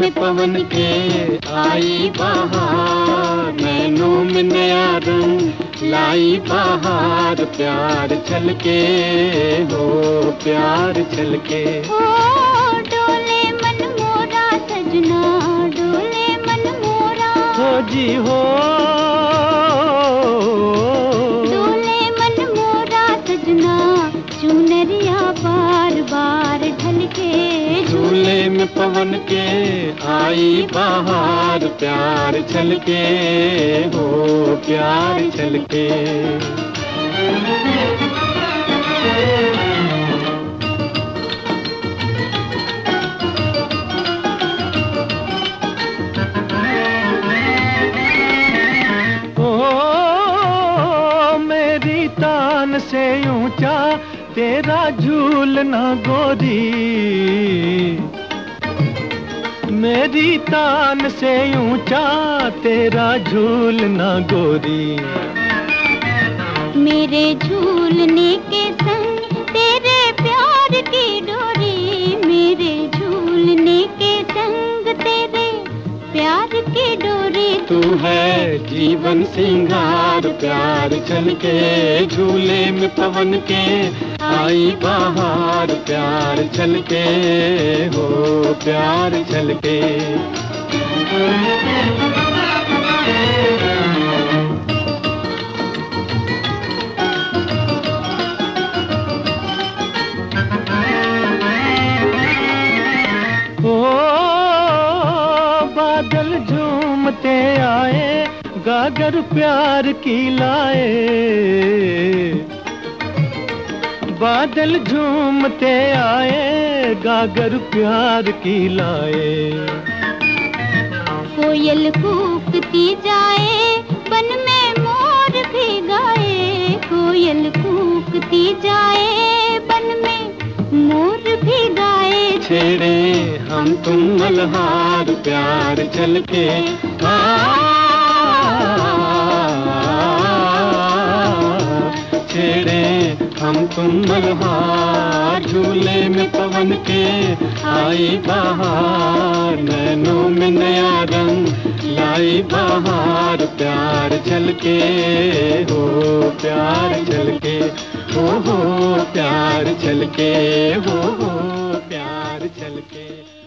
में पवन के आई बहार, नैनों में नया रंग लाई बहार, प्यार छलके हो प्यार छलके। ओ डोले मन मोरा सजना, डोले मन मोरा हो जी हो, डोले मन मोरा सजना, चुनरिया बार बार ढलके। झूले में पवन के आई बहार, प्यार छलके हो प्यार छलके। तान से ऊंचा तेरा झूलना गोरी, मेरी तान से ऊंचा तेरा झूलना गोरी। मेरे झूलने के संग तेरे प्यार की डोरी, मेरे झूलने के संग तेरे प्यार की डोरी। तू है जीवन सिंगार, प्यार छलके झूले में पवन के आई बहार, प्यार छलके हो प्यार छलके। बादल झूमते आए गागर प्यार की लाए, बादल झूमते आए गागर प्यार की लाए। कोयल कूकती जाए बन में मोर भी गाए, कोयल कूकती जाए बन में मोर भी गाए। छेड़े हम तुम मल्हार, प्यार छलके छेड़े हम तुम मल्हार, झूले में पवन के आई बहार, नैनों में नया रंग लाई बहार, प्यार छलके हो प्यार छलके हो प्यार छलके हो प्यार छलके।